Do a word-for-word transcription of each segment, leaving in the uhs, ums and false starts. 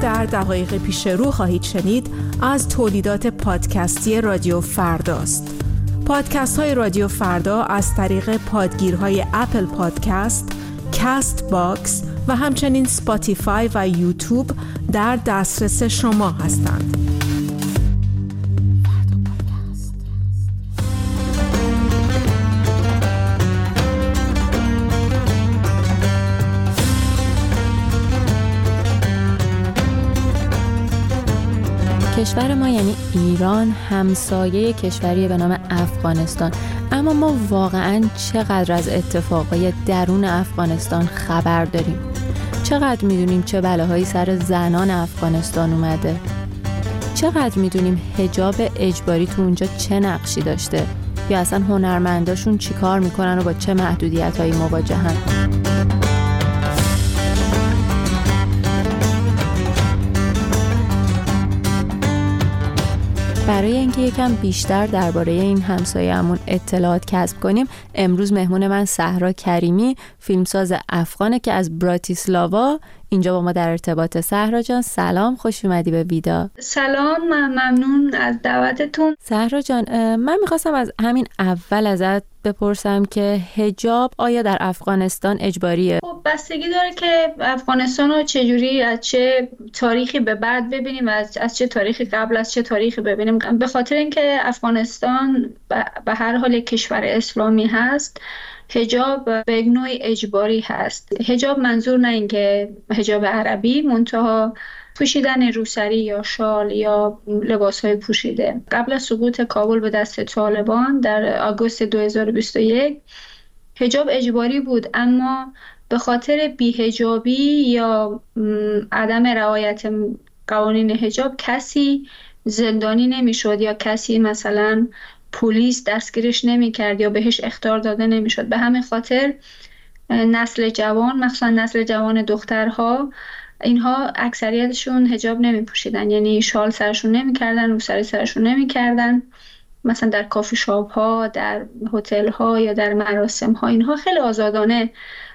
در دقایق پیش رو خواهید شنید از تولیدات پادکستی رادیو فرداست. پادکست های رادیو فردا از طریق پادگیرهای اپل پادکست، کست باکس و همچنین سپاتیفای و یوتیوب در دسترس شما هستند. کشور ما یعنی ایران همسایه کشوری به نام افغانستان، اما ما واقعاً چقدر از اتفاقای درون افغانستان خبر داریم؟ چقدر میدونیم چه بلاهایی سر زنان افغانستان اومده؟ چقدر میدونیم حجاب اجباری تو اونجا چه نقشی داشته؟ یا اصلا هنرمنداشون چی کار میکنن و با چه محدودیت‌هایی مواجهن؟ برای اینکه یکم بیشتر درباره این همسایه‌مون اطلاعات کسب کنیم، امروز مهمون من صحرا کریمی، فیلمساز افغانه که از براتیسلاوا اینجا با ما در ارتباط. صحرا جان سلام، خوش اومدی به ویدا. سلام، ممنون از دعوتتون. صحرا جان، من میخواستم از همین اول ازت بپرسم که حجاب آیا در افغانستان اجباریه؟ خب بستگی داره که افغانستان رو چجوری، از چه تاریخی به بعد ببینیم و از, از چه تاریخی قبل از چه تاریخی ببینیم. به خاطر اینکه افغانستان به هر حال کشور اسلامی هست، حجاب به نوعی اجباری هست. حجاب منظور نه اینکه حجاب عربی، منتها پوشیدن روسری یا شال یا لباس‌های پوشیده. قبل از سقوط کابل به دست طالبان در آگوست دو هزار و بیست و یک حجاب اجباری بود، اما به خاطر بی‌حجابی یا عدم رعایت قوانین حجاب کسی زندانی نمی‌شد یا کسی مثلا پلیس دستگیرش نمی‌کرد یا بهش اخطار داده نمی‌شد. به همین خاطر نسل جوان، مخصوصا نسل جوان دخترها، اینها اکثریتشون حجاب نمی پوشیدن، یعنی شال سرشون نمی کردن، روسری سرشون نمی کردن. مثلا در کافی شاپ ها، در هتل ها یا در مراسم ها اینها خیلی آزادانه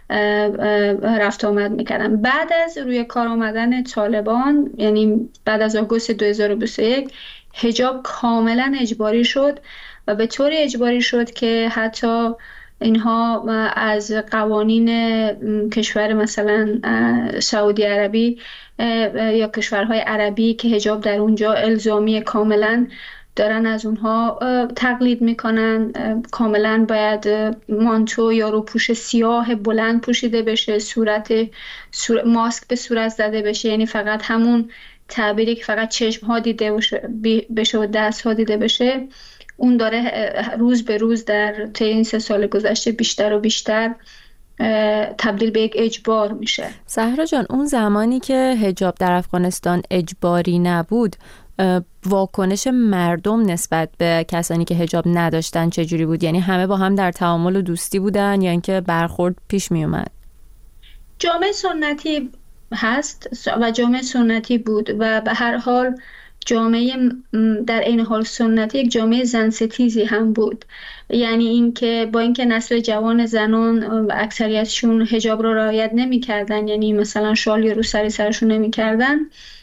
رفت آمد میکردن. بعد از روی کار آمدن طالبان، یعنی بعد از آگوست دو هزار و بیست و یک، حجاب کاملا اجباری شد و به طوری اجباری شد که حتی اینها از قوانین کشور مثلا سعودی عربی یا کشورهای عربی که حجاب در اونجا الزامی کاملا دارن از اونها تقلید میکنن. کاملا باید مانتو یا روپوش سیاه بلند پوشیده بشه، صورت سور... ماسک به صورت زده بشه، یعنی فقط همون تعبیری که فقط چشم ها دیده بشه و دست ها دیده بشه، اون داره روز به روز در طی این سه سال گذشته بیشتر و بیشتر تبدیل به یک اجبار میشه. صحرا جان، اون زمانی که حجاب در افغانستان اجباری نبود، واکنش مردم نسبت به کسانی که حجاب نداشتن چجوری بود؟ یعنی همه با هم در تعامل و دوستی بودن یا اینکه برخورد پیش می اومد؟ جامعه سنتی هست و جامعه سنتی بود و به هر حال جامعه در این حال سنتی یک جامعه زن ستیزی هم بود. یعنی اینکه با اینکه نسل جوان زنان اکثریتشون حجاب رو رعایت نمی‌کردن، یعنی مثلا شال یا روسری سرشون نمی‌کردن،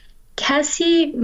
کسی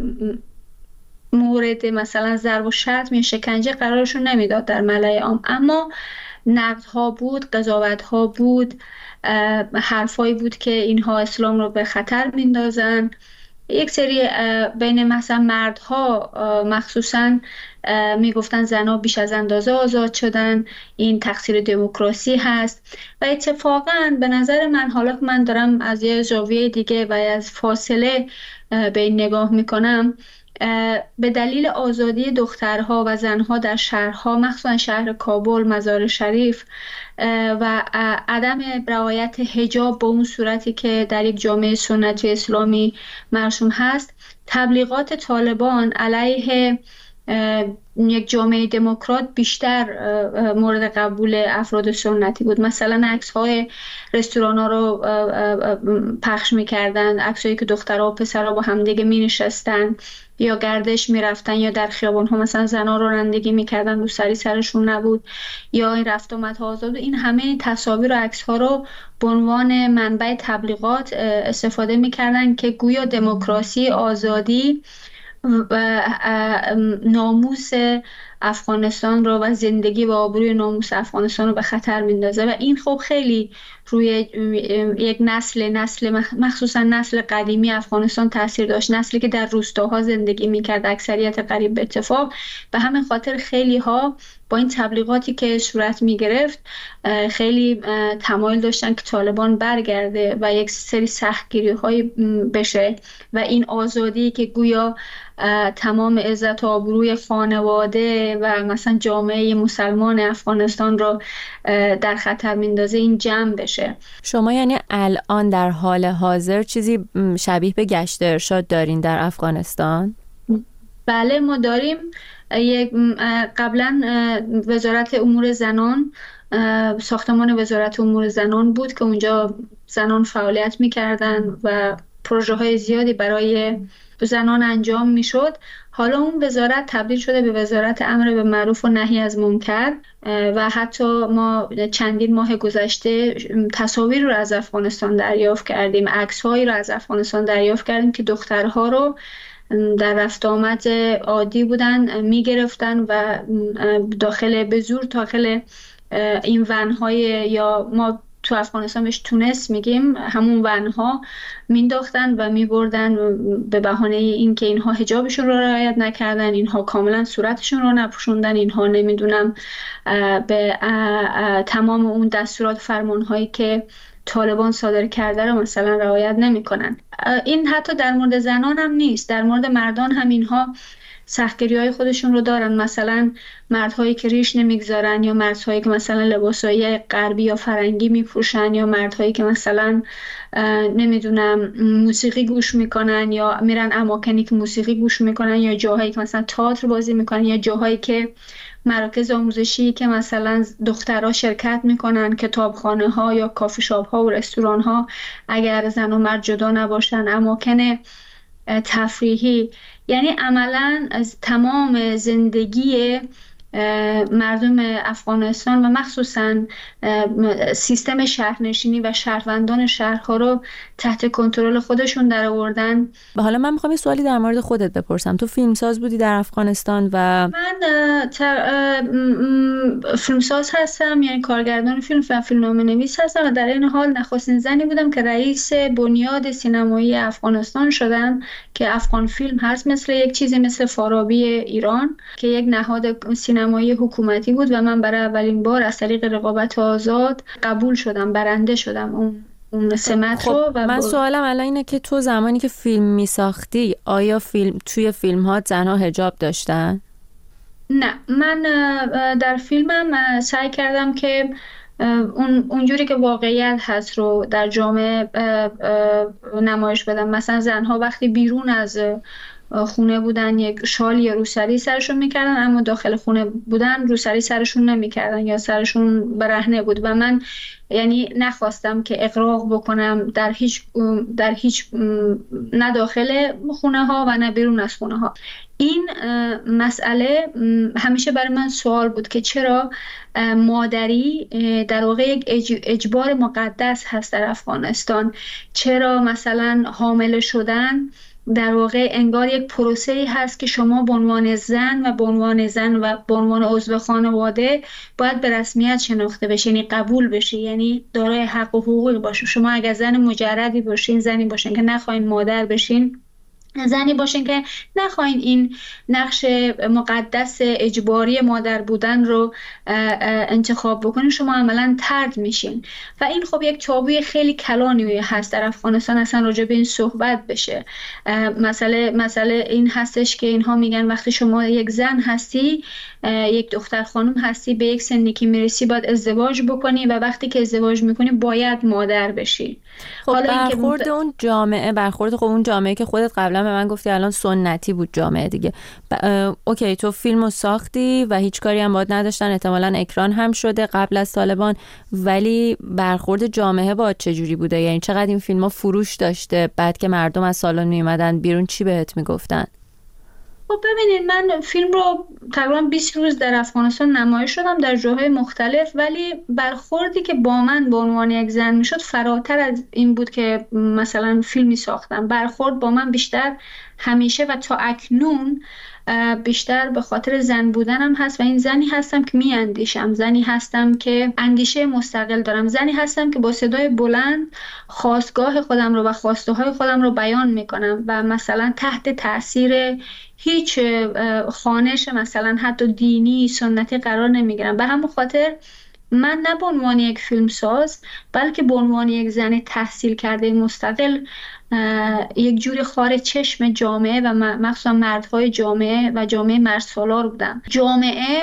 مورد مثلا ضرب و شتم یا شکنجه قرارشون نمیداد در ملأ عام. اما نقدها بود، قضاوت‌ها بود، حرفایی بود که اینها اسلام رو به خطر میندازن. یک سری بین مثلا مردها مخصوصا میگفتن زنها بیش از اندازه آزاد شدن، این تقصیر دموکراسی هست. و اتفاقا به نظر من، حالا من دارم از یه زاویه دیگه و از فاصله به این نگاه میکنم، به دلیل آزادی دخترها و زنها در شهرها، مخصوصا شهر کابل، مزار شریف و عدم رعایت حجاب به اون صورتی که در یک جامعه سنتی اسلامی مرسوم هست، تبلیغات طالبان علیه یک جامعه دموکرات بیشتر مورد قبول افراد سنتی بود. مثلا عکس های رستوران ها رو پخش میکردن، عکس هایی که دخترها و پسرها با همدیگه می نشستن یا گردش می رفتن یا در خیابان ها مثلا زنها رو رانندگی میکردن، روسری سرشون نبود، یا این رفت آمد ها آزاد. این همه تصاویر و عکس ها رو به عنوان منبع تبلیغات استفاده میکردن که گویا دموکراسی، آزادی و ناموس افغانستان رو و زندگی و آبروی ناموس افغانستان رو به خطر میندازه. و این خب خیلی روی یک نسل نسل مخصوصا نسل قدیمی افغانستان تاثیر داشت، نسلی که در روستاها زندگی میکرد، اکثریت قریب به اتفاق. به همین خاطر خیلی ها با این تبلیغاتی که صورت میگرفت خیلی تمایل داشتن که طالبان برگرده و یک سری سختگیری های بشه و این آزادی که گویا تمام عزت و آبروی خانواده و مثلا جامعه مسلمان افغانستان رو در خطر میندازه این جمع بشه. شما یعنی الان در حال حاضر چیزی شبیه به گشت ارشاد دارین در افغانستان؟ بله ما داریم. قبلا وزارت امور زنان، ساختمان وزارت امور زنان بود که اونجا زنان فعالیت میکردن و پروژه های زیادی برای زنان انجام میشد. حالا اون وزارت تبدیل شده به وزارت امر به معروف و نهی از منکر و حتی ما چندین ماه گذشته تصاویر رو از افغانستان دریافت کردیم، عکس‌هایی رو از افغانستان دریافت کردیم که دخترها رو در رفت آمد عادی بودن میگرفتن و داخل به زور داخل این ونهای، یا ما تو افغانستان بهش تونس میگیم، همون ونها مینداختن و میبردن به بهانه این که اینها حجابشون رو رعایت نکردن، اینها کاملا صورتشون رو نپوشوندن، اینها نمیدونم به تمام اون دستورات فرمانهایی که طالبان صادر کرده رو مثلا رعایت نمیکنن. این حتی در مورد زنان هم نیست، در مورد مردان هم اینها سختگیری‌های خودشون رو دارن. مثلا مردهایی که ریش نمیگذارن، یا مردهایی که مثلا لباسای غربی یا فرنگی میپوشن، یا مردهایی که مثلا نمیدونم موسیقی گوش میکنن یا میرن اماکنی که موسیقی گوش میکنن، یا جاهایی که مثلا تئاتر بازی میکنن، یا جاهایی که مراکز آموزشی که مثلا دخترها شرکت میکنن، کتابخانه ها یا کافی شاپ ها و رستوران ها اگر زن و مرد جدا نباشن، اماکن تفریحی. یعنی عملاً از تمام زندگی مردم افغانستان و مخصوصاً سیستم شهرنشینی و شهروندان شهرها رو تحت کنترل خودشون در آوردن. حالا من میخوام یه سوالی در مورد خودت بپرسم. تو فیلمساز بودی در افغانستان و من فیلمساز هستم، یعنی کارگردان فیلم و فیلمنامه نویس هستم و در این حال نخستین زنی بودم که رئیس بنیاد سینمایی افغانستان شدم که افغان فیلم هست، مثل یک چیزی مثل فارابی ایران که یک نهاد سینمایی حکومتی بود و من برای اولین بار از طریق رقابت آزاد قبول شدم، برنده شدم اون اون سمت خب رو. و من سوالم الان اینه که تو زمانی که فیلم میساختی آیا فیلم توی فیلم ها زنها حجاب داشتن؟ نه، من در فیلمم سعی کردم که اون اونجوری که واقعیت هست رو در جامعه نمایش بدم. مثلا زنها وقتی بیرون از خونه بودن یک شال یا روسری سرشون میکردن، اما داخل خونه بودن روسری سرشون نمیکردن یا سرشون برهنه بود و من یعنی نخواستم که اغراق بکنم در هیچ در هیچ نه داخل خونه ها و نه بیرون از خونه ها. این مسئله همیشه برای من سوال بود که چرا مادری در واقع یک اجبار مقدس هست در افغانستان، چرا مثلا حامله شدن در واقع انگار یک پروسه‌ای هست که شما به عنوان زن و به عنوان زن و به عنوان عضو خانواده باید به رسمیت شناخته بشین، یعنی قبول بشی، یعنی دارای حق و حقوق باشی. شما اگر زن مجردی باشین، زنی باشین که نخواین مادر بشین، زنی باشین که نخواین این نقش مقدس اجباری مادر بودن رو انتخاب بکنین، شما عملاً طرد میشین. و این خب یک تابوی خیلی کلانی هست در افغانستان اصلا راجع به این صحبت بشه. مسئله مسئله این هستش که اینها میگن وقتی شما یک زن هستی، یک دختر خانم هستی، به یک سنی که میرسی باید ازدواج بکنی و وقتی که ازدواج میکنی باید مادر بشی. خب برخورد ب... اون جامعه برخورد خب اون جامعه که خودت قبلا به من گفتی الان سنتی بود جامعه دیگه ب... اوکی تو فیلمو ساختی و هیچ کاری هم باید نداشتن، احتمالاً اکران هم شده قبل از طالبان، ولی برخورد جامعه با چجوری بوده؟ یعنی چقدر این فیلم‌ها فروش داشته؟ بعد که مردم از سالن میومدن بیرون چی بهت میگفتن؟ خب ببینید، من فیلم رو تقریبا بیست روز در افغانستان نمایش دادم در جاهای مختلف، ولی برخوردی که با من به عنوان یک زن میشد فراتر از این بود که مثلا فیلمی ساختم. برخورد با من بیشتر همیشه و تا اکنون بیشتر به خاطر زن بودنم هست و این زنی هستم که می اندیشم، زنی هستم که اندیشه مستقل دارم، زنی هستم که با صدای بلند خواستگاه خودم رو و خواسته های خودم رو بیان می کنم و مثلا تحت تاثیر هیچ خوانش مثلا حتی دینی سنتی قرار نمی گیرم. به همون خاطر من نه به عنوان یک فیلمساز بلکه به عنوان یک زن تحصیل کرده مستقل یک جوری خارج چشم جامعه و مخصوصا مردهای جامعه و جامعه مردسالار بودم. جامعه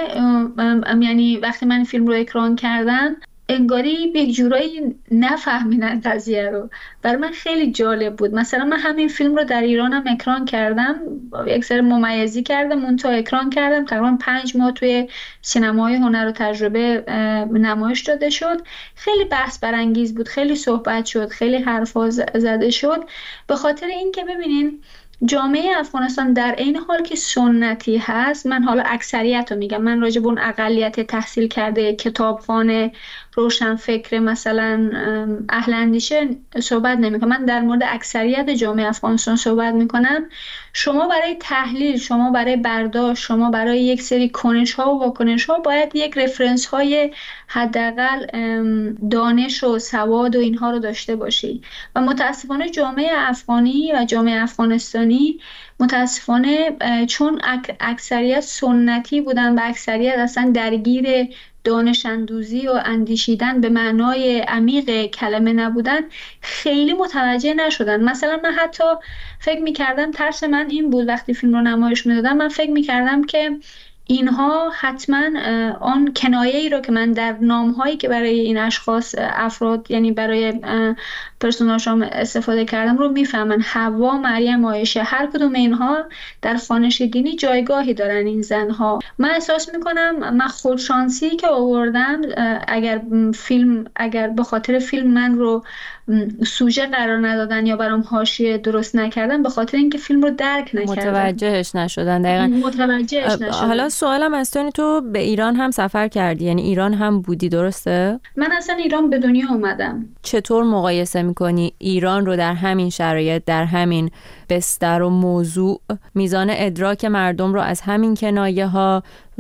یعنی وقتی من فیلم رو اکران کردم انگاری به یک جورایی نفهمیدن قضیه رو. برای من خیلی جالب بود. مثلا من همین فیلم رو در ایران هم اکران کردم، یک سری ممیزی کردم، منتها اکران کردم تقریبا پنج ماه توی سینمای هنر و تجربه نمایش داده شد. خیلی بحث برانگیز بود، خیلی صحبت شد، خیلی حرفا زده شد، به خاطر اینکه ببینین جامعه افغانستان در این حال که سنتی هست، من حالا اکثریت رو میگم، من راجع به اون اقلیت تحصیل کرده کتابخانه روشنفکر مثلا اهل اندیشه صحبت نمیکنم، من در مورد اکثریت جامعه افغانستان صحبت میکنم. شما برای تحلیل، شما برای برداشت، شما برای یک سری کنش ها و واکنش ها باید یک رفرنس های حداقل دانش و سواد و اینها رو داشته باشی و متاسفانه جامعه افغانی و جامعه افغانستانی متاسفانه چون اکثریت سنتی بودن و اکثریت اصلا درگیر دانش اندوزی و اندیشیدن به معنای عمیق کلمه نبودن، خیلی متوجه نشدن. مثلا من حتی فکر میکردم، ترس من این بود وقتی فیلم رو نمایش میدادم، من فکر میکردم که اینها حتما آن کنایه ای رو که من در نامهایی که برای این اشخاص افراد یعنی برای پرسوناژام استفاده کردم رو میفهمن. حوا، مریم، عایشه، هر کدوم اینها در خوانش دینی جایگاهی دارن این زنها. من احساس میکنم من خودشانسی که آوردم، اگر فیلم اگر به خاطر فیلم من رو سوژه قرار ندادن یا برام حاشیه درست نکردن، به خاطر اینکه فیلم رو درک نکردن، متوجهش نشدن. دقیقاً متوجهش نشدن. حالا سوالم از تو، تو به ایران هم سفر کردی، یعنی ایران هم بودی درسته؟ من اصلا ایران به دنیا اومدم. چطور مقایسه میکنی ایران رو در همین شرایط، در همین بستر و موضوع، میزان ادراک مردم رو از همین کنایه ها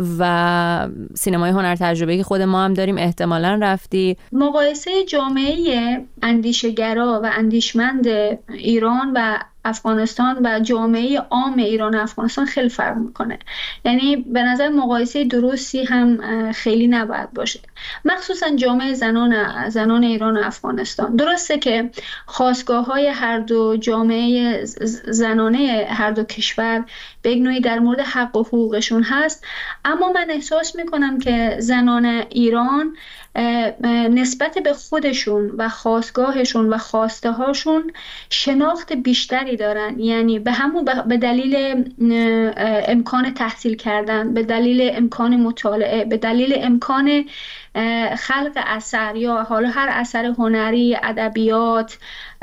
و سینمای هنر تجربه‌ای که خود ما هم داریم احتمالاً رفتی؟ مقایسه جامعه اندیشگرا و اندیشمند ایران و افغانستان و جامعه عام ایران و افغانستان خیلی فرق میکنه. یعنی به نظر مقایسه درستی هم خیلی نباید باشه، مخصوصا جامعه زنان زنان ایران و افغانستان. درسته که خاستگاه‌های هر دو جامعه زنانه هر دو کشور به یک نوعی در مورد حق و حقوقشون هست، اما من احساس میکنم که زنان ایران نسبت به خودشون و خاستگاهشون و خواسته هاشون شناخت بیشتری دارن. یعنی به همون به دلیل امکان تحصیل کردن، به دلیل امکان مطالعه، به دلیل امکان خلق اثر یا حالا هر اثر هنری، ادبیات،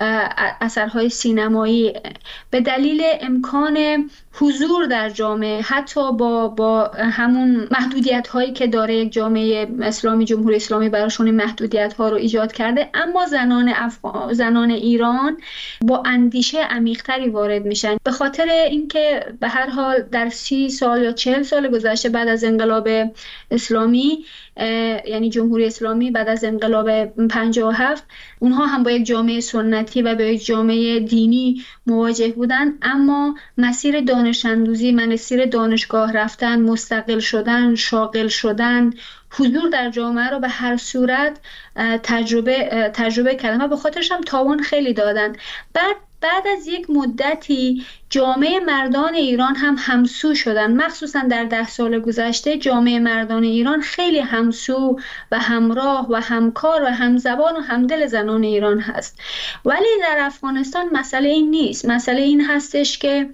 اثرهای سینمایی، به دلیل امکان حضور در جامعه، حتی با با همون محدودیت هایی که داره یک جامعه اسلامی، جمهوری اسلامی براشون محدودیت ها رو ایجاد کرده، اما زنان افغان، زنان ایران با اندیشه عمیق‌تری وارد میشن، به خاطر اینکه به هر حال در سی سال یا چهل سال گذشته بعد از انقلاب اسلامی، یعنی جمهوری اسلامی بعد از انقلاب پنجاه و هفت، اونها هم با یک جامعه سنتی و با یک جامعه دینی مواجه بودن، اما مسیر دانش اندوزی، مسیر دانشگاه رفتن، مستقل شدن، شاغل شدن، حضور در جامعه رو به هر صورت تجربه تجربه کردن و به خاطرش هم تاوان خیلی دادن. بعد بعد از یک مدتی جامعه مردان ایران هم همسو شدن، مخصوصا در ده سال گذشته جامعه مردان ایران خیلی همسو و همراه و همکار و همزبان و همدل زنان ایران هست. ولی در افغانستان مسئله این نیست. مسئله این هستش که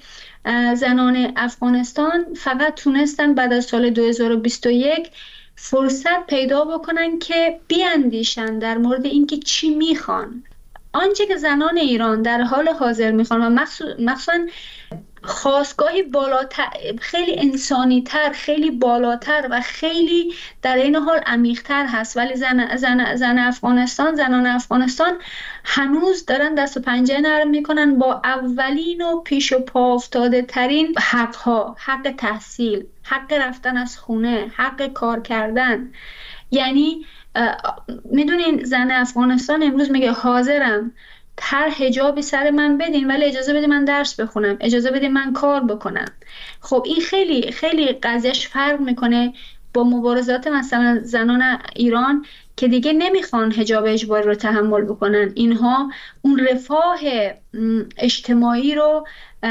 زنان افغانستان فقط تونستن بعد از سال دو هزار و بیست و یک فرصت پیدا بکنن که بیاندیشن در مورد اینکه چی میخوان. آنچه که زنان ایران در حال حاضر میخوان و مخصوصا خواستگاهی بالاتر، خیلی انسانی تر، خیلی بالاتر و خیلی در این حال عمیق تر هست، ولی زن, زن, زن افغانستان زنان افغانستان هنوز دارن دست و پنجه نرم میکنن با اولین و پیش و پا افتاده ترین حق ها، حق تحصیل، حق رفتن از خونه، حق کار کردن. یعنی میدونین زن افغانستان امروز میگه حاضرم هر حجابی سر من بدین ولی اجازه بدین من درس بخونم، اجازه بدین من کار بکنم. خب این خیلی خیلی قضیهش فرق میکنه با مبارزات مثلا زنان ایران که دیگه نمیخوان حجاب اجباری رو تحمل بکنن. اینها اون رفاه اجتماعی رو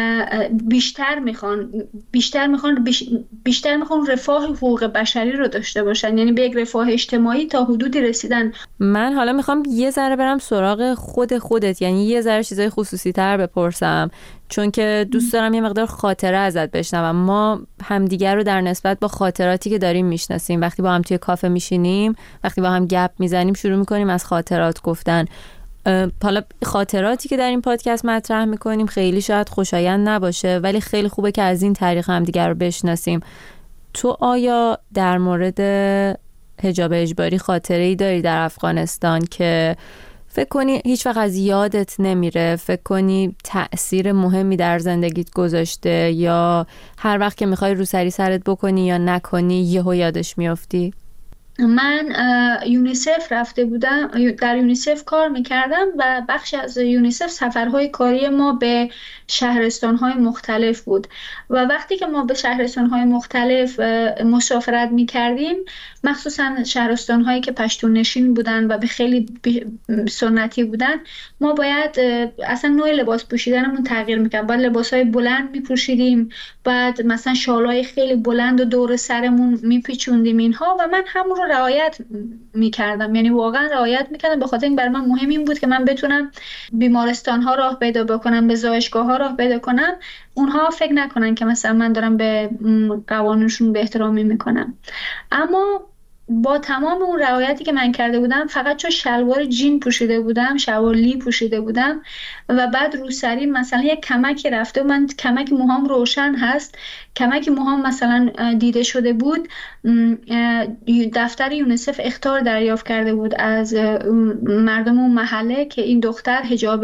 بیشتر میخوان بیشتر میخوان بیشتر میخوان رفاه حقوق بشری رو داشته باشن، یعنی به یک رفاه اجتماعی تا حدودی رسیدن. من حالا میخوام یه ذره برم سراغ خود خودت، یعنی یه ذره چیزای خصوصی تر بپرسم، چون که دوست دارم یه مقدار خاطره ازت بشنوم. ما همدیگر رو در نسبت با خاطراتی که داریم میشناسیم. وقتی با هم توی کافه میشینیم، وقتی با هم گپ میزنیم، شروع میکنیم از خاطرات گفتن. حالا خاطراتی که در این پادکست مطرح میکنیم خیلی شاید خوشایند نباشه، ولی خیلی خوبه که از این طریق هم دیگر رو بشناسیم. تو آیا در مورد حجاب اجباری خاطره‌ای داری در افغانستان که فکر کنی هیچ وقت از یادت نمیره، فکر کنی تأثیر مهمی در زندگیت گذاشته، یا هر وقت که میخوای روسری سرت بکنی یا نکنی یهو یادش میافتی؟ من یونیسف رفته بودم، در یونیسف کار میکردم و بخش از یونیسف سفرهای کاری ما به شهرستانهای مختلف بود و وقتی که ما به شهرستانهای مختلف مسافرت میکردیم، مخصوصا شهرستانهایی که پشتون نشین بودن و به خیلی سنتی بودن، ما باید اصلا نوع لباس پوشیدنمون تغییر میکرد. باید لباسهای بلند میپوشیدیم، بعد مثلا شالهای خیلی بلند و دور سرمون میپیچوندیم اینها، و من همون رو رعایت میکردم، یعنی واقعا رعایت میکردم، به خاطر این برای من مهم این بود که من بتونم بیمارستان ها راه پیدا بکنم، به زایشگاه ها راه پیدا کنم، اونها فکر نکنن که مثلا من دارم به قوانینشون به احترامی میکنم. اما با تمام اون رعایتی که من کرده بودم، فقط چون شلوار جین پوشیده بودم، شلوار لی پوشیده بودم و بعد روسری مثلا یک کمکی رفته و من کمک موهام روشن هست، کمک موهام مثلا دیده شده بود، دفتر یونیسف اخطار دریافت کرده بود از مردم اون محله که این دختر حجاب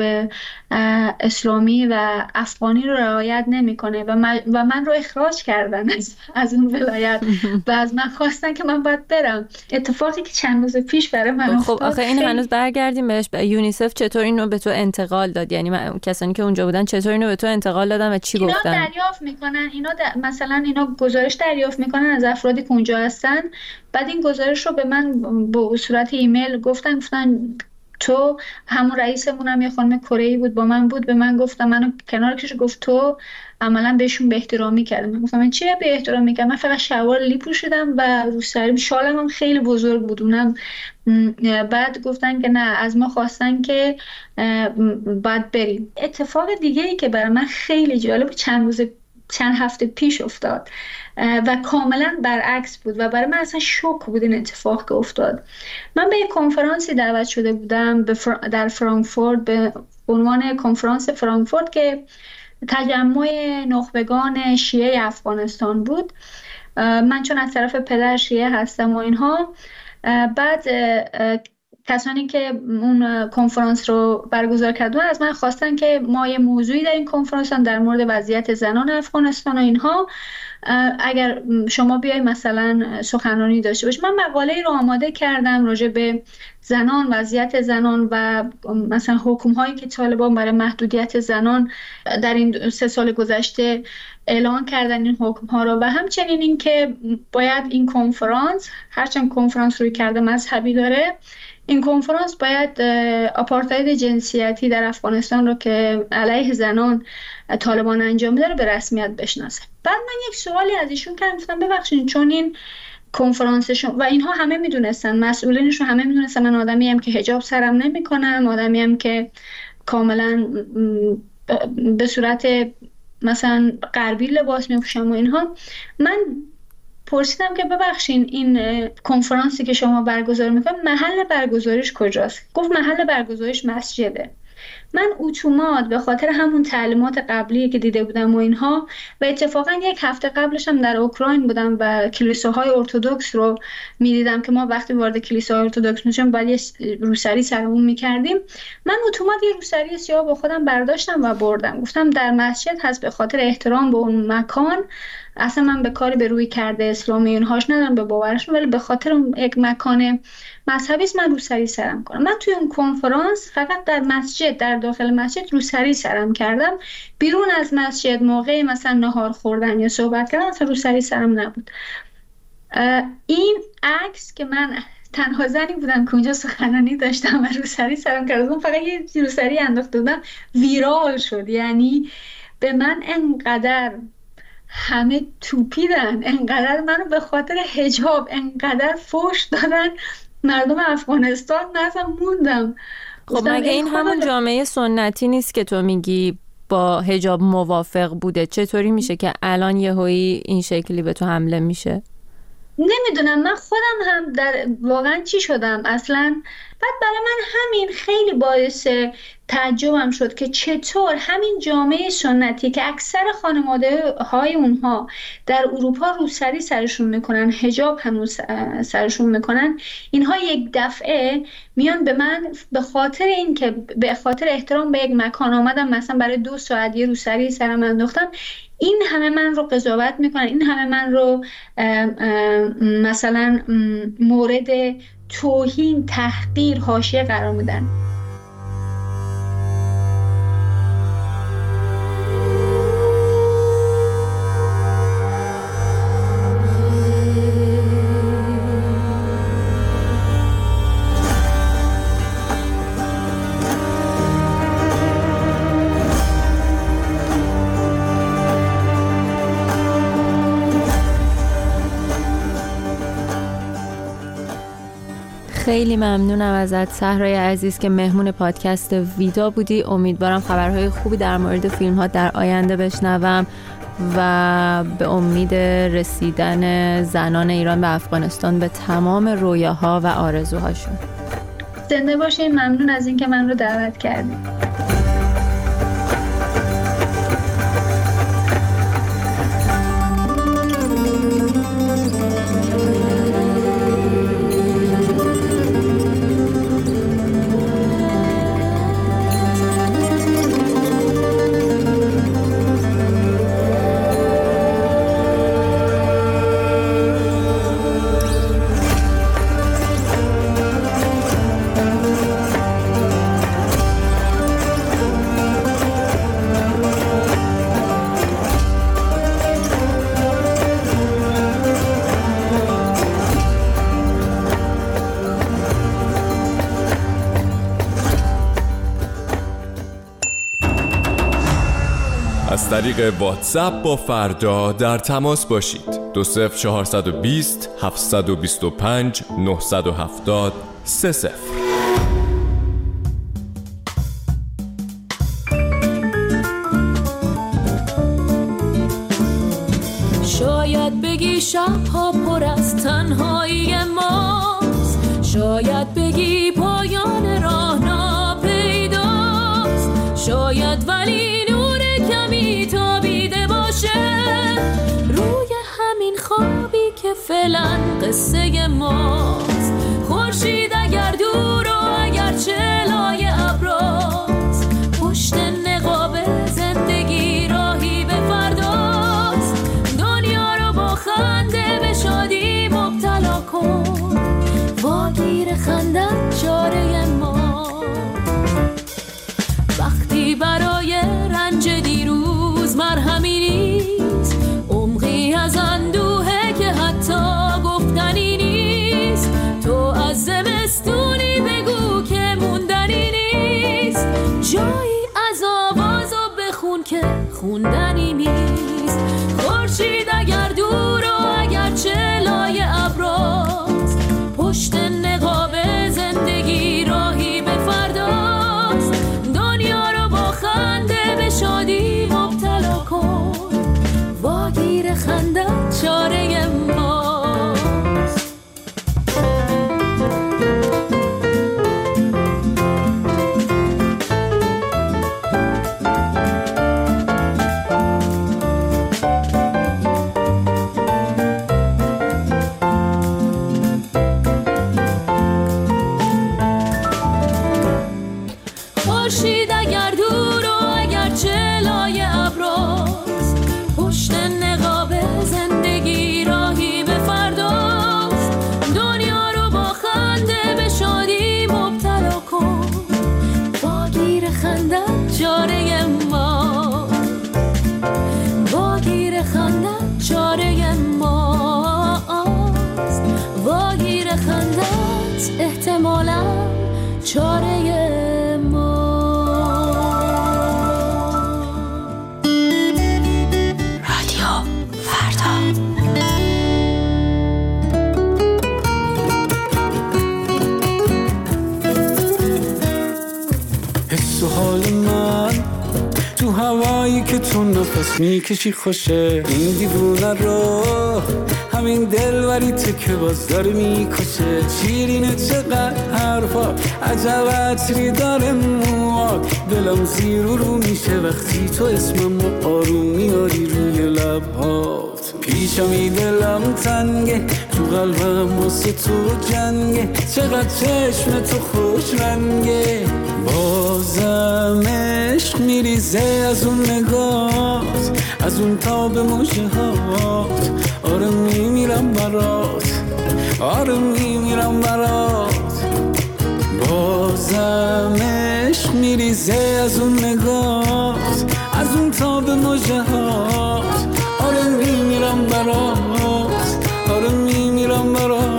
اسلامی و افغانی رو رعایت نمیکنه و من, و من رو اخراج کردن از, از اون ولایت و از من خواستن که من باید برم. اتفاقی که چند روز پیش برای من افتاد. خب آخه این هنوز برگردیم بهش. یونیسف چطور اینو به تو انتقال داد؟ یعنی من کسانی که اونجا بودن چطور اینو به تو انتقال دادن و چی اینا گفتن؟ اینا دریافت میکنن، اینا د... مثلا اینا گزارش دریافت میکنن از افرادی که اونجا هستن، بعد این گزارش رو به من به صورت ایمیل گفتن گفتن تو همون رئیسمون هم یه خانم کره‌ای بود با من بود، به من گفتم، منو کنار کشید، گفت تو عملا بهشون به احترامی کردم. من گفتم من چی به احترامی کردم؟ من فقط شلوار لی پوشیدم و روسری شالم هم خیلی بزرگ بود اونم. بعد گفتن که نه، از ما خواستن که بعد بریم. اتفاق دیگه ای که برای من خیلی جالب چند روز چند هفته پیش افتاد و کاملا برعکس بود و برای من اصلا شوک بود این اتفاق که افتاد. من به یک کنفرانسی دعوت شده بودم در فرانکفورت به عنوان کنفرانس فرانکفورت که تجمع نخبگان شیعه افغانستان بود. من چون از طرف پدر شیعه هستم و اینها، بعد کسانی که اون کنفرانس رو برگزار کردن از من خواستن که ما یه موضوعی در این کنفرانس در مورد وضعیت زنان افغانستان و اینها اگر شما بیای مثلا سخنرانی داشته باشی. من مقاله رو آماده کردم راجع به زنان، وضعیت زنان و مثلا حکم‌هایی که طالبان برای محدودیت زنان در این سه سال گذشته اعلان کردن این حکم‌ها رو، و همچنین این که باید این کنفرانس، هرچند کنفرانس روی کرده مذهبی داره، این کنفرانس باید آپارتاید جنسیتی در افغانستان رو که علیه زنان طالبان انجام میده رو به رسمیت بشناسه. بعد من یک سوالی از ایشون کردم، گفتم ببخشید چون این کنفرانسشون و اینها همه میدونستن، مسئولینشون همه میدونستن من آدمی ام که حجاب سرم نمیکنم، آدمی ام که کاملا به صورت مثلا غربی لباس میپوشم و اینها. من پرسیدم که ببخشین این کنفرانسی که شما برگزار میکنید محل برگزاریش کجاست؟ گفت محل برگزاریش مسجده. من اتومات به خاطر همون تعلیمات قبلی که دیده بودم و اینها و اتفاقا یک هفته قبلش هم در اوکراین بودم و کلیساهای ارتدوکس رو میدیدم که ما وقتی وارد کلیساهای ارتدوکس میشیم باید یه روسری سرمون میکردیم. من اتومات یه روسری سیاه با خودم برداشتم و بردم، گفتم در مسجد هست، به خاطر احترام به اون مکان. اصلا من به کاری به روی کرده اسلامی اینهاش ندارم، به باورشون، ولی به خاطر اون یک مکان مذهبی است من روسری سرم کنم. من توی اون کنفرانس فقط در مسجد، در داخل مسجد روسری سرم کردم. بیرون از مسجد موقع مثلا نهار خوردن یا صحبت کردن اصلا روسری سرم نبود. این عکس که من تنها زنی بودم که اونجا سخنرانی داشتم و روسری سرم کردم، فقط یه روسری انداخته بودم، ویرال شد. یعنی به من انقدر همه توپیدن، انقدر منو به خاطر حجاب انقدر فوش دادن مردم افغانستان، مثلا موندم. خب مگه این همون جامعه سنتی نیست که تو میگی با حجاب موافق بوده؟ چطوری میشه که الان یهویی این شکلی به تو حمله میشه؟ نمیدونم، من خودم هم در واقعا چی شدم اصلا. بعد برای من همین خیلی باعث تعجبم شد که چطور همین جامعه سنتی که اکثر خانواده های اونها در اروپا روسری سرشون میکنن، حجاب هنوز سرشون میکنن، اینها یک دفعه میان به من به خاطر این که به خاطر احترام به یک مکان آمدم مثلا برای دو ساعت یه روسری سرم انداختم، این همه من رو قضاوت میکنن، این همه من رو مثلا مورد توهین، تحقیر، حاشیه قرار میدن. خیلی ممنونم ازت صحرای عزیز که مهمون پادکست ویدا بودی. امیدوارم خبرهای خوبی در مورد فیلم ها در آینده بشنوم و به امید رسیدن زنان ایران به افغانستان به تمام رویاها و آرزوهاشون. زنده باشین. ممنون از اینکه من رو دعوت کردید. از طریق واتساپ با فردا در تماس باشید. دو صفر چهارصد و بیست هفتصد و بیست و پنج نهصد و هفتاد سه صفر. شاید بگی شبها پر از تنهایی ماست، شاید بگی پایان راه ناپیداست، شاید ولی نور کمی تابیده باشه روی همین خوابی که فعلا قصه ماست. خورشید اگر دور و اگر چلای ابراست، پشت نقاب زندگی راهی به فرداست. دنیا رو با خنده به شادی مبتلا کن، واگیر خندن چاره ما. وقتی برای رنج دیروز مرهمی نیست، عمقی از اندوهه که حتی گفتنی نیست، تو از زمستونی بگو احتمالاً چاره ما. رادیو فردا. حس و حال من تو هوایی که تو نفس میکشی خوشه، این دیوونه رو همین دلوری تو که باز داره میکشه. شیرینه چقدر حرفا، عجب عطری داره موات، دلم زیر و رو میشه وقتی تو اسمم آروم میاری روی لبهات. پیشمی دلم تنگه، تو قلبم واسه تو جنگه، چقدر چشم تو خوش رنگه. بازم عشق میریزه از اون نگات، از اون تاب مژه هات. آره میمیرم برات، آره میمیرم برات. بازم عشق میریزه از اون نگات، از اون تاب مژه هات. آره میمیرم برات، آره میمیرم برات.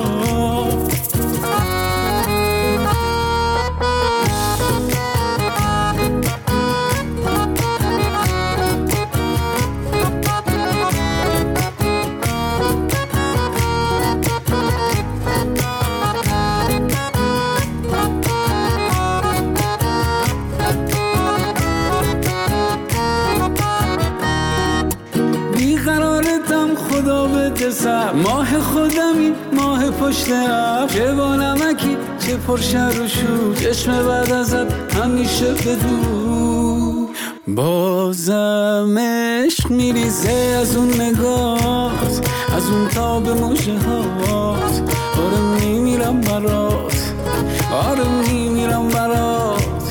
خدا بده سر ماه خودمی، ماه پشت اب، چه با نمکی چه پرشر و شور، چشم بعد ازت همیشه بدون. بازم عشق میریزه از اون نگات، از اون تاب مژه هات. آره میمیرم برات، آره میمیرم برات.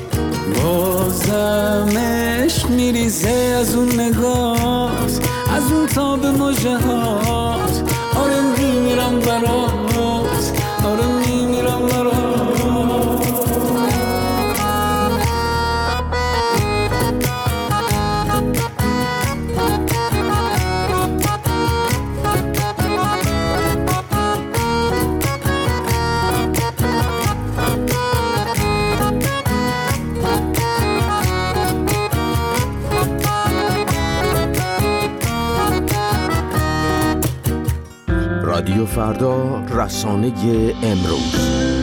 بازم عشق میریزه از اون نگات، از اون تاب مژه هات. آره میمیرم برات، آره میمیرم برات. رادیو فردا، رسانه امروز.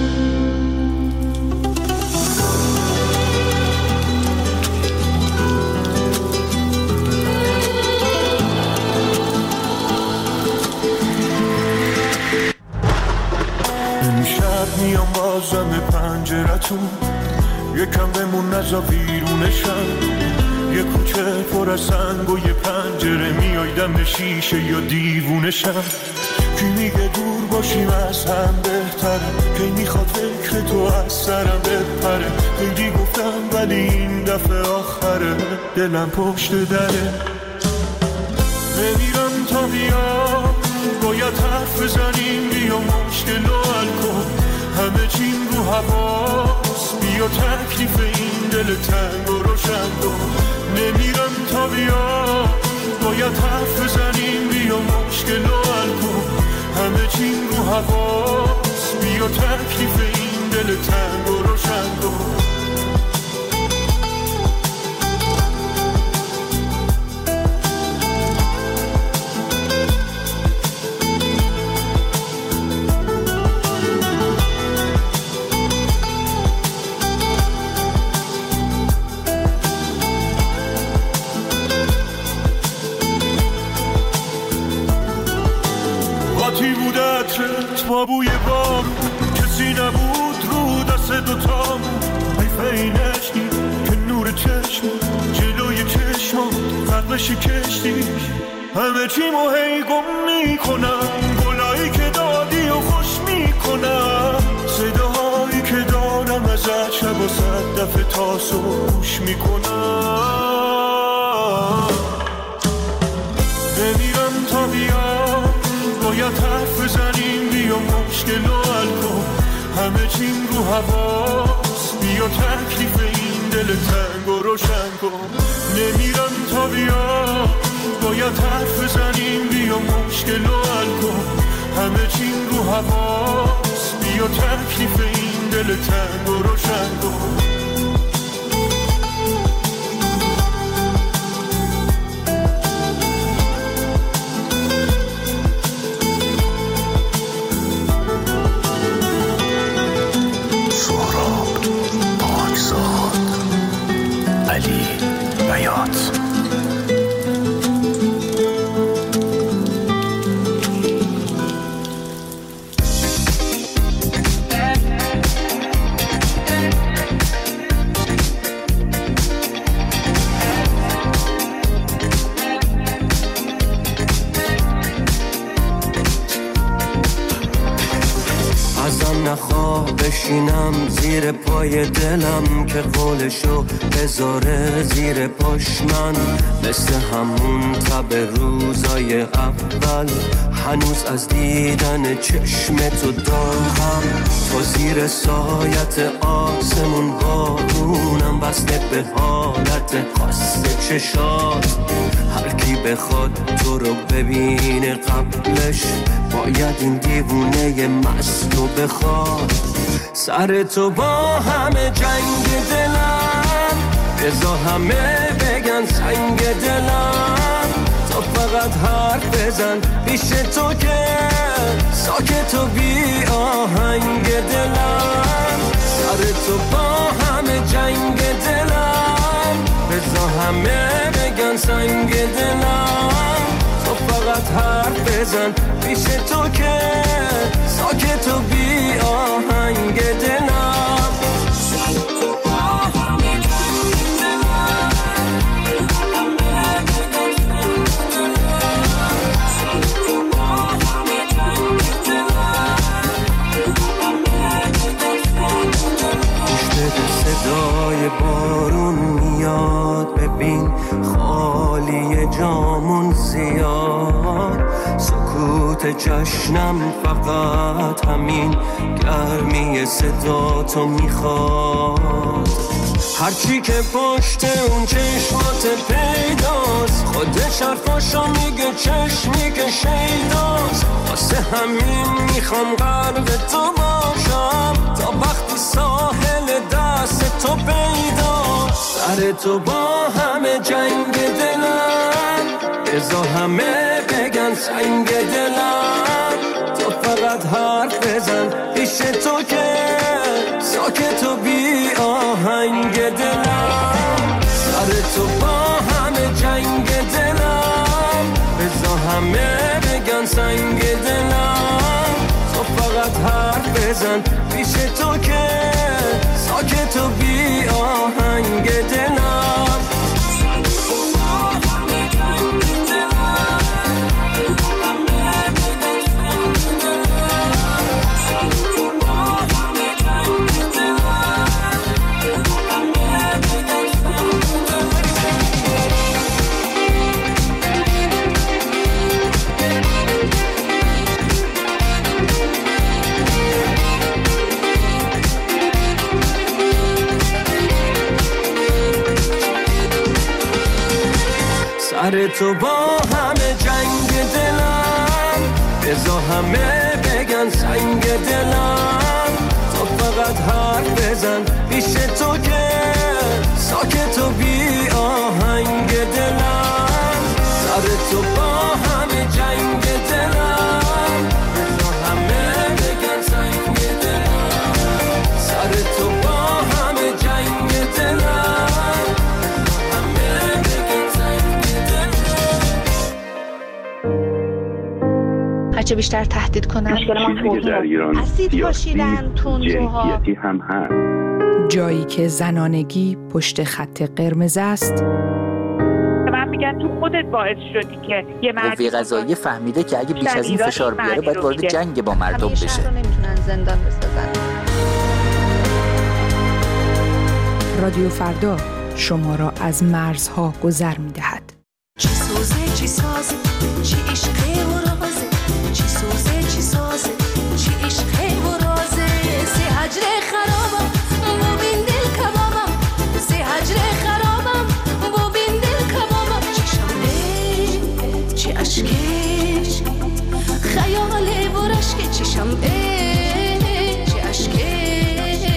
امشب میام بازم پنجرتون، یکم بمون نزا بیرونشم. یه کوچه پر از سنگ و یه پنجره، میای دم شیشه یا دیوونشم. کی میگه دور باشیم از هم بهتره، کی میخواد فکر تو از سرم بپره. خیلی گفتم ولی این دفعه آخره، دلم پشت دره. نمیرم تا بیا، باید حرف بزنیم، بیا مشکل رو حل کن. همه چیم رو حواس، بیا تکلیف این دل تنگ و روشن کن. نمیرم تا بیا، باید حرف بزنیم، بیا مشکل رو حل کن. همه چیم رو حواس، بیا تکلیف این دل تنگ و روشن کن. با بوی بام کسی نبود رو دست دوتام. حیفه این عشقی که نور چشم جلوی چشمات خرمشی کشتی. همه چیمو هی گم میکنم، گلایی که دادی و خوش میکنم. صداهایی که دارم ازت شب و صد دفعه تاسو گوش میکنم. نمیرم تا بیا، باید حرف بزنیم، بیا مشکل رو حل کن. همه چیم رو حواس، بیا تکلیف این دل تنگ و روشن کن. نمیرم تا بیا، باید حرف بزنیم، بیا مشکل رو حل کن. همه چیم رو حواس، بیا تکلیف دل تنگ و روشن کن. سهراب پاکزاد، علی بیات. ازم نخواه بشینم زیر پای دلم که قولشو بذاره زیر پاش من، مثل همون تب روزای اول هنوز از دیدن چشم تو داغم. تو زیر سایت آسمون بارونم وصله به حالت خاص چشات. هر کی بخواد تو رو ببینه قبلش باید این دیوونه مستو بخواد. سر تو با همه جنگ دلم، بذار همه بگن سنگ دلم. تو فقط حرف بزن پیش تو که ساکت و بی آهنگ دلم. سر تو با همه جنگ دلم، بذار همه بگن سنگ دلم. تو فقط حرف بزن پیش تو که ساکت و بی آهنگ دلم. صدای بارون میاد، ببین خالی جامون زیاد. سکوت جشنم فقط همین گرمی صدا تو میخواد. هرچی که پشت اون چشمات پیداست، خودش حرفاشو میگه چشمی که شیداست. واسه همین میخوام غرق تو باشم تا وقتی ساحل دست تو پیداست. سر تو با همه جنگ دلم، بذار همه بگن سنگ دلم. تو فقط حرف بزن پیش تو که ساکت و بی آهنگ دلم. سر تو با همه جنگ دلم، بذار همه بگن سنگ دلم. تو فقط حرف بزن پیش تو که ساکت و بی آهنگ دلم. سر تو با همه جنگ دلم، بذار همه بگن سنگ دلم. تو فقط حرف بزن پیش تو که ساکت و بی آهنگ دلم. سر تو با همه جنگ دلم، بذار همه بگن سنگ دلم. سر تو با همه جنگ دلم، همه بگن سنگ دلم. هرچه بیشتر تهدید کنن چیزی در ایران اسید پاشیدن تندروها هم هست. جایی که زنانگی پشت خط قرمز است. من میگن تو خودت باعث شدی که یه مرد قوه قضاییه فهمیده که اگه بیش از این فشار بیاره باید وارد جنگ با مردم بشه. همیشه رو نمیتونن زندان بسازن. رادیو فردا شما را از مرزها گذر می‌دهد. چی سوزه چی سازه چی عشقه و رازه، چی سوزه چی سازه چی عشقه و رازه. سی هجر خرابم و بین دل کبابم، سی هجر خرابم و بین دل کبابم. چشم چی عشقه خیاله و رشک، چشم چی عشقه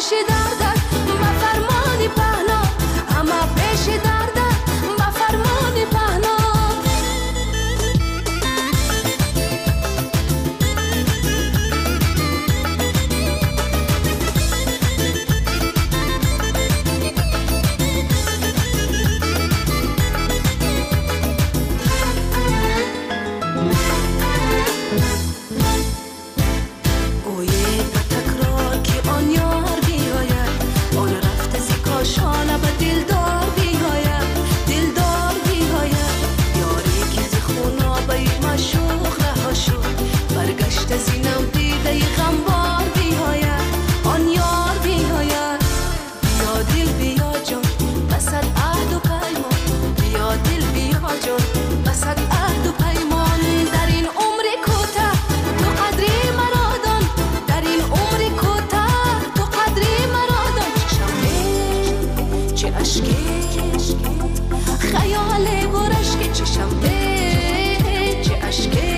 پیش دردن با فرمانی پهنا، همه پیش دردن با فرمانی پهنا. زینم دیده غمبار بیاید، آن یار بیاید. بیا دل بیا جان بسد عهد و پیمان، بیا دل بیا جان بسد عهد و پیمان. در این عمر کوتاه تو قدری مرا دان، در این عمر کوتاه تو قدری مرا دان. چشم چه اشکی خیال برشک، چشم چه اشکی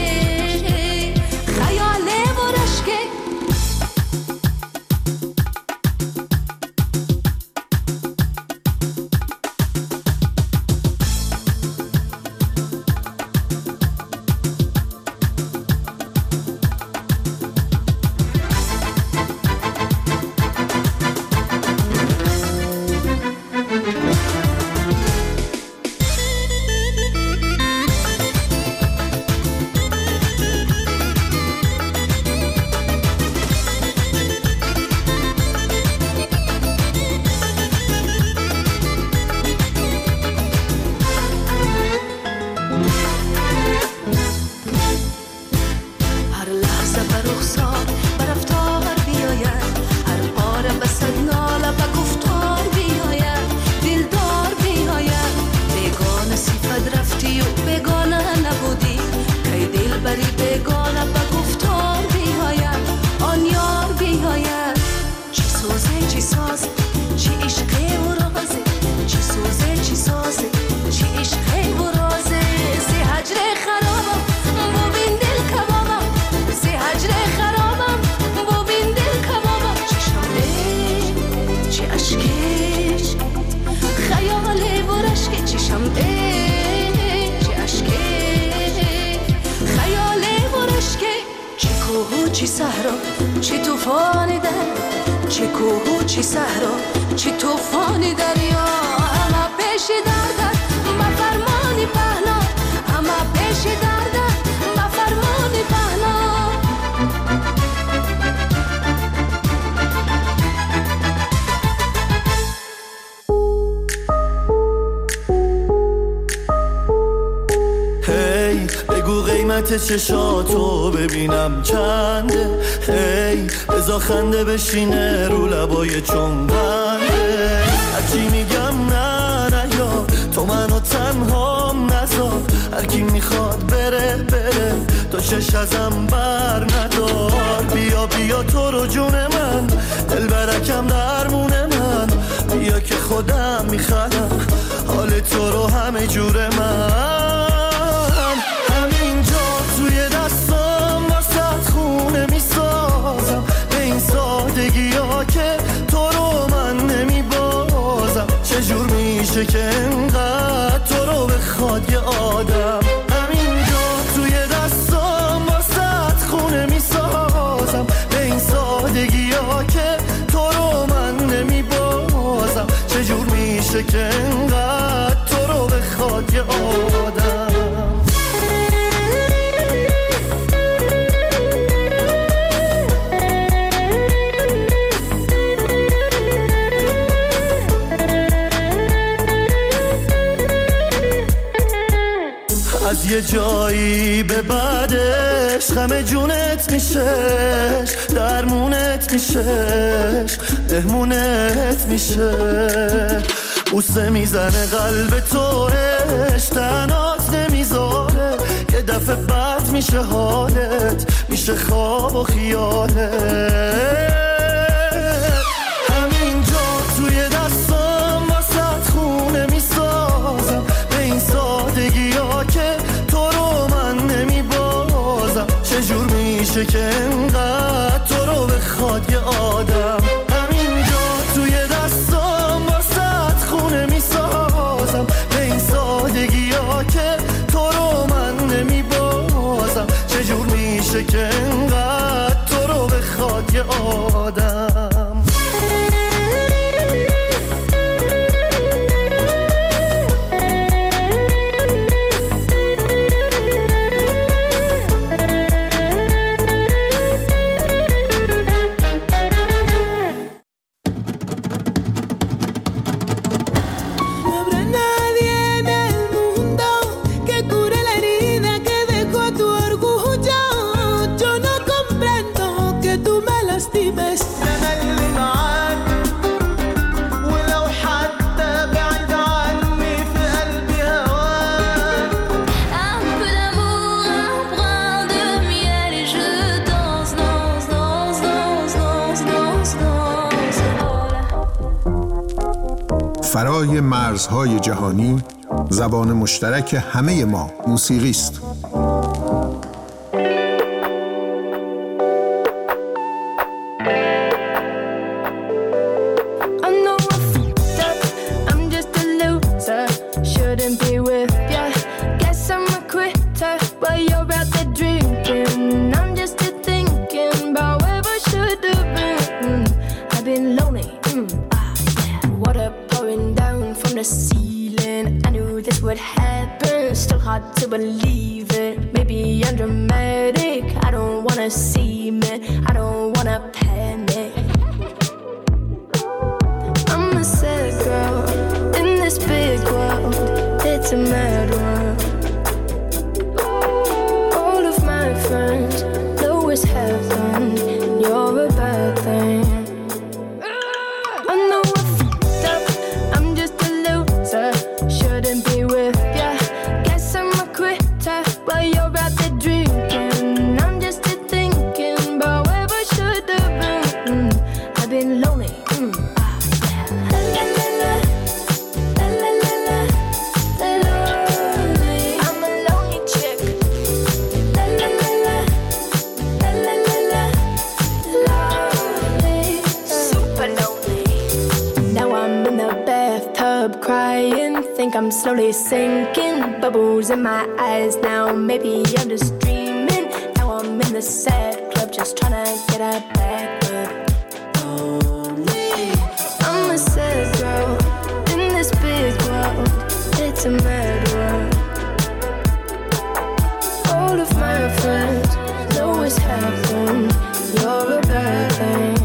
چی صحرا چی طوفانی در، چی کوه چی صحرا چی طوفانی دریا. همه پیش دردن با فرمانی پهنا، همه پیش دردن با فرمانی پهنا. قیمت چشاتو ببینم چنده، هی بزا خنده بشینه رو لبای چون بنده. هرچی میگم نه نه یا تو منو تنها نذار، هرکی میخواد بره بره تو چش ازم بر ندار. بیا بیا تو رو جون من، دل برکم درمون من، بیا که خودم میخوام حال تو رو همه جور من. توی دستم واسه خونه میسازم، به این سادگی ها که تو رو من نمیبازم. چجور میشه که انقدر تو رو بخواد یه آدم. همینجا توی دستم واسه خونه میسازم، به این سادگی ها که تو رو من نمیبازم. چجور میشه که انقدر تو رو بخواد یه آدم. از یه جایی به بعدش غم جونت میشش، درمونت میشش، مهمونت میشه. بوسه میزنه قلب توش، تنات نمیذاره، یه دفعه بد میشه حالت، میشه خواب و خیالت. همینجا توی دستم واسه خونه میسازم، به این سادگی ها که تو رو من نمیبازم. چجور میشه که انقدر تو رو بخواد یه آدم. همینجا فرای مرزهای جهانی زبان مشترک همه ما موسیقی است. To believe it, maybe I'm dramatic. I don't wanna see it, I don't wanna panic. I'm a sad girl in this big world. It's a mad world. All of my friends know it's heaven. You're a bad thing. I know I fucked up. I'm just a loser. Shouldn't be with ya. While you're out there drinking, I'm just thinking about where I should have been. Mm, I've been lonely. Mm, ah, yeah. La, la, la, la, la, la, la, lonely. I'm a lonely chick. La, la, la, la, la, la, la, la, lonely. Super lonely. Now I'm in the bathtub crying. Think I'm slowly sinking. Bubbles in my eyes now, maybe I'm just dreaming. Now I'm in the sad club, just trying to get a back up. I'm a sad girl in this big world. It's a mad world. All of my friends know it's heaven. You're a bad thing.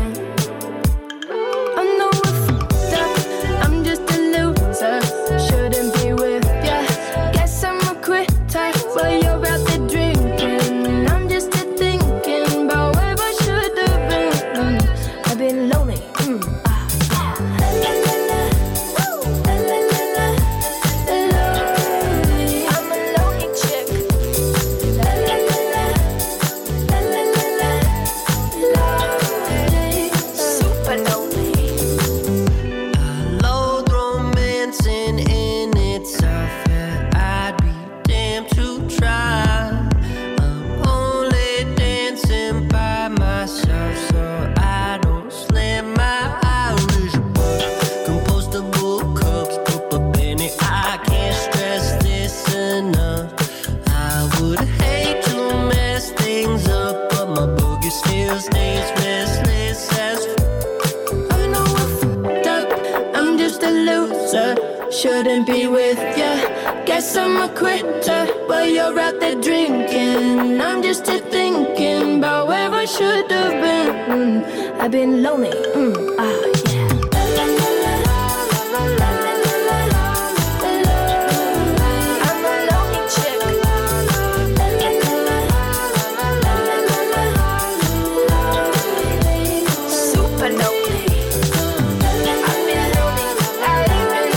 I know I fucked up. I'm just a loser. Shouldn't be with ya. Guess I'm a quitter. While you're out there drinking, I'm just thinking about where I should have been. I've been lonely. Mm, ah, yeah. La, la, la, la, la, la, la, lonely. I'm a lonely chick. La, la, la, la, la, la, la, la, lonely. Super lonely. I loathe romancing in itself. Yeah, I'd be damned to try. I'm only dancing by myself, so I don't slam my Irish bar. Compostable cups, put a penny. I can't stress this enough. I would hate to mess things up, but my boogie still stays restless as f- I know I fucked up. I'm just a loser. Shouldn't be with ya. Guess I'm a quitter. While you're out there drinking, I'm just thinking about where I should have been. I've been lonely. Mm, ah, yeah. La, la, la, la, la, la, la, la, la, lonely. I'm a lonely chick. La, la, la, la, la, la, la, la, lonely. Super lonely. I've been lonely. I've been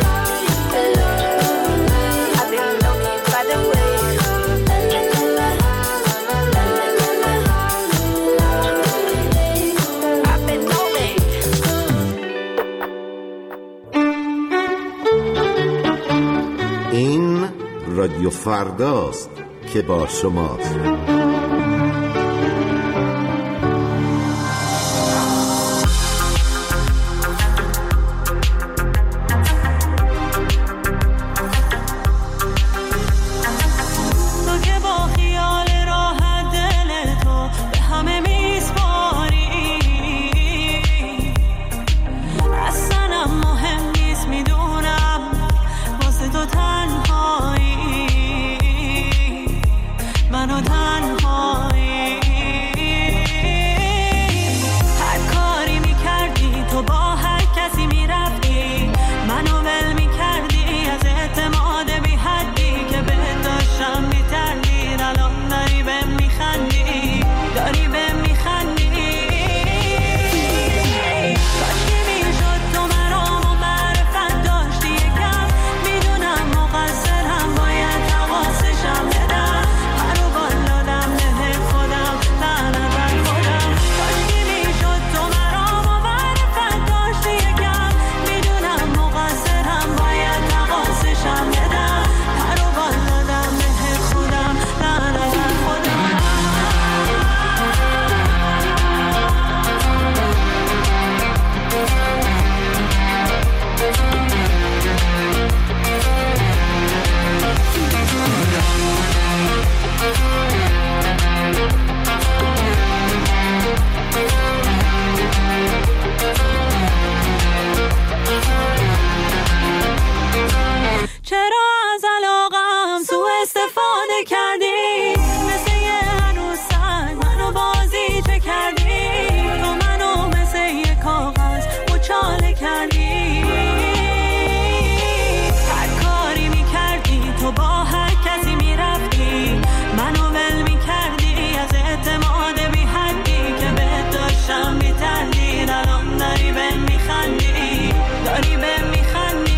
lonely. I've been lonely by the way. I've been lonely. این رادیو فرداست که با شماست. تو که با خیال راحت دل تو به همه میسپاری، اصلا مهم نیست میدونم واسه تو تنهایی، منو تنها میزنی. هر کاری میکردی تو با هر کسی میرفتی، منو ول میکردی از اعتماد بی حدی که بهت داشتم میتردی. الان داری بهم میخندی، داری بهم میخندی.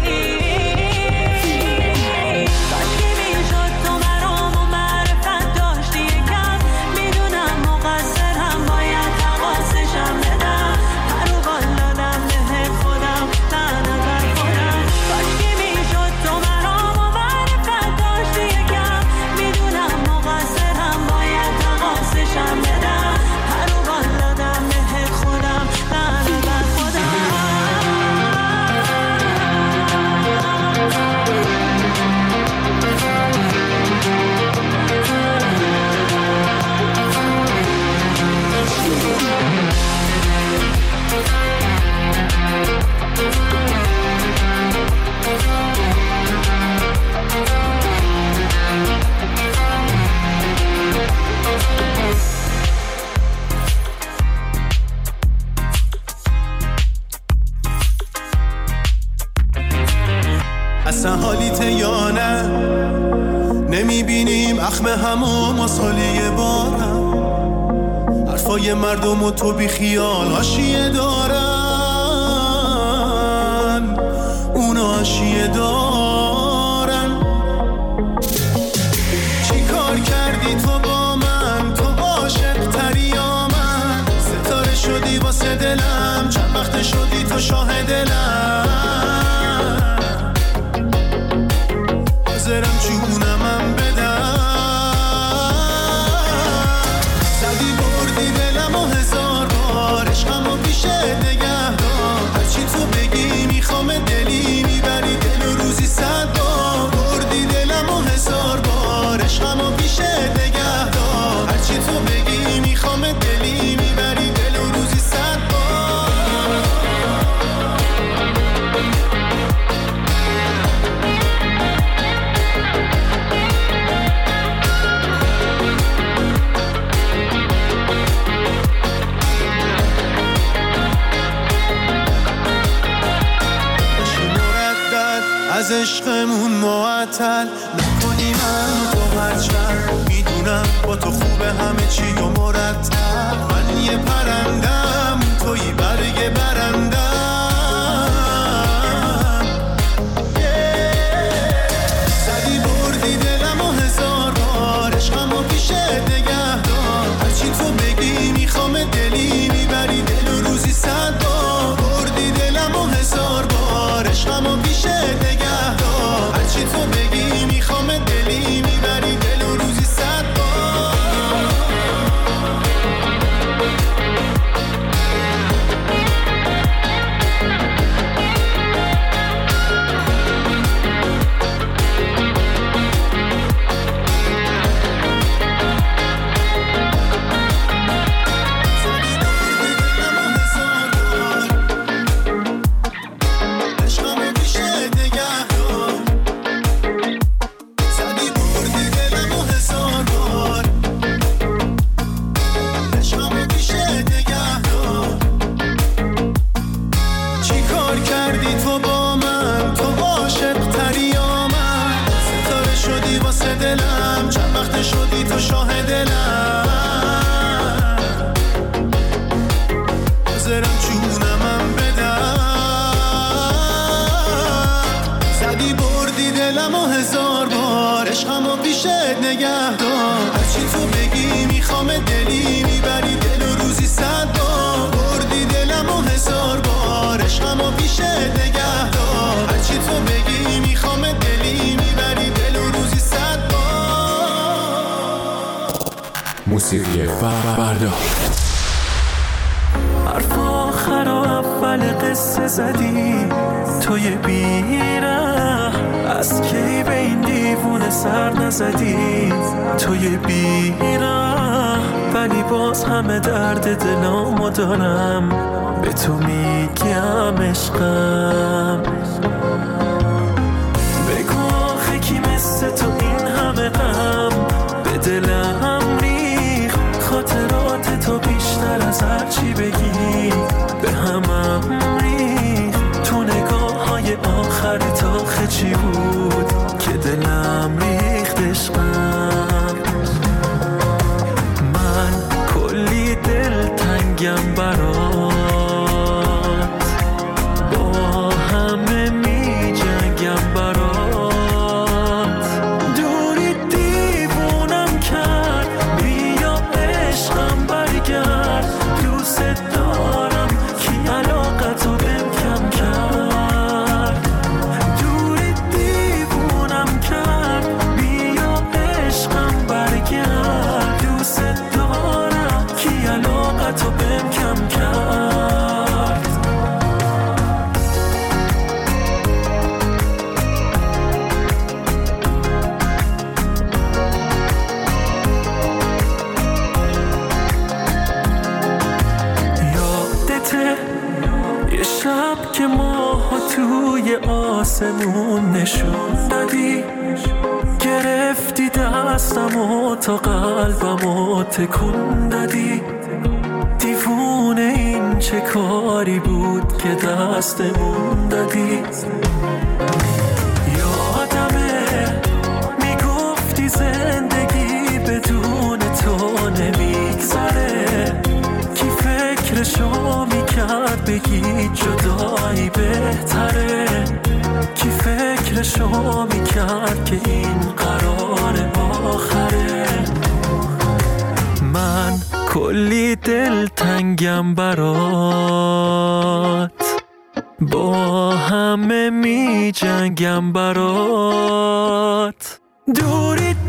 کاشکی میشد تو مرام و معرفت داشتی یکم، میدونم مقصرم باید حواسشم بدم. پرو بال دادم به خودم، لعنت بر خودم. کاشکی میشد تو مرام و معرفت داشتی یکم، میدونم مقصرم باید حواسشم بدم. پرو بال دادم به خودم، لعنت بر خودم. اصلا حالیت یا نه، نمیبینیم اخم همو ما سالی بارم. حرفای مردم و تو بی خیال حاشیه دارن، اونا حاشیه دارن. چی کار کردی تو با من، تو عاشق تری یا من؟ ستاره شدی واسه دلم، چند وقت شدی تو شاه دلم. حاضرم چونمم بدم. زدی بردی دلم و هزار بار، عشقمو پیشت نگه دار. هرچی تو بگی میخوام دلی، میبری دل و روزی صد بار. بردی دلم و هزار بار، عشقمو پیشت نگه دار. هرچی تو بگی میخوام دلی، میبری دل و روزی صد بار. از عشقمون معطل نکنی من تو هرچند. میدونم با تو خوبه همه چی و مرتب. من یه پرندم، توی برگ برندم. زدی بردی دلم و هزار بار، عشقمو پیشت نگه دار. هرچی تو بگی میخوام دلی، میبری دل و روزی صد بار. بردی دلم و هزار بار، عشقمو پیشت نگه دار. هرچی تو بگی میخوام دلی، میبری دل و روزی صد بار. دلم، چند وقت شدی تو شاه دلم. حاضرم چونمم بدم. زدی بردی دلم و هزار بار، عشقمو پیشت نگه دار. هرچی تو بگی میخوام دلی، میبری دل و روزی صد بار. بردی دلم و هزار بار، عشقمو پیشت نگه دار. هرچی تو بگی میخوام دلی، میبری دل و روزی صد بار. موسیقی فردا. حرف آخر و اول قصه زدی توی بیره، از کی به این دیوونه سر نزدی توی بیره. ولی باز همه درد دلامو دارم، به تو میگم عشقم. بگو آخه کی مثل تو این همه غم به دلم ریخ. خاطرات تو بیشتر از هر چی بگی به همم ریخ. تو کردی تا خچی بود که دلم ریخت عشقم. من کلی دل تنگم برات، با همه می جنگم برات. دوری دیوونم کرد، بیا عشقم برگرد. دوست دارم کی علاقتو بهم کم کرد. دوری دیوونم کرد، بیا عشقم برگرد. دوست دارم کی علاقتو بهم کم کرد. یادته یه شب که ماه توی آسمون نشون دادی، گرفتی دستم و تا قلبم و تکون دادی. دیوونه این چه کاری بود که دستمون دادی. یادمه میگفتی زندگی بدون تو نمیگذره. کی فکرشو میکرد بگی جدایی بهتره. کی فکرشو میکرد که این قرار آخره. من کلی دل تنگم برات، با همه می جنگم برات. دوری